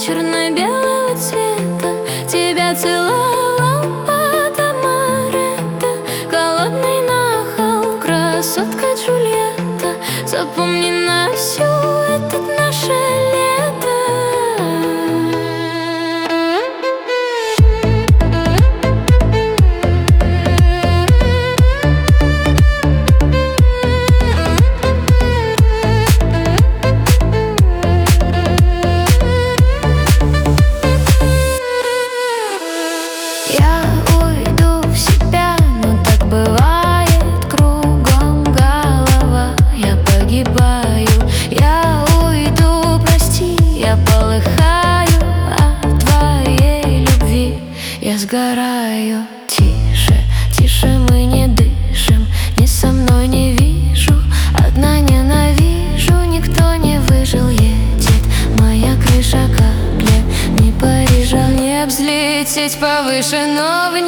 черно-белого цвета. Тебя целовал под Амаретто, голодный нахал, красотка Джульетта. Запомни на всю это наше лето. Я уйду в себя, но так бывает, кругом голова, я погибаю. Я уйду, прости, я полыхаю, от твоей любви я сгораю. Тише, тише, мы не дышим, ни со мной не вижу, одна ненавижу, никто не выжил. Едет моя крыша, как лет, не Парижа. Не взлететь повыше, но